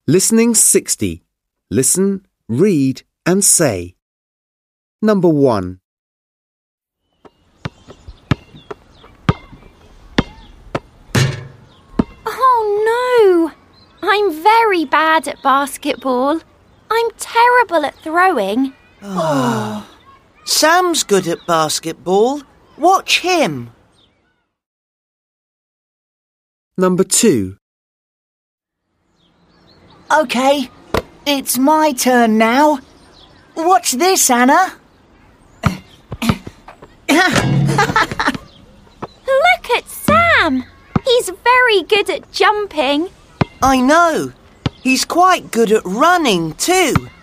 Listening 60. Listen, read and say. Number 1. Oh no! I'm very bad at basketball. I'm terrible at throwing. Sam's good at basketball. Watch him. Number 2. OK, it's my turn now. Watch this, Anna. Look at Sam! He's very good at jumping. I know. He's quite good at running too.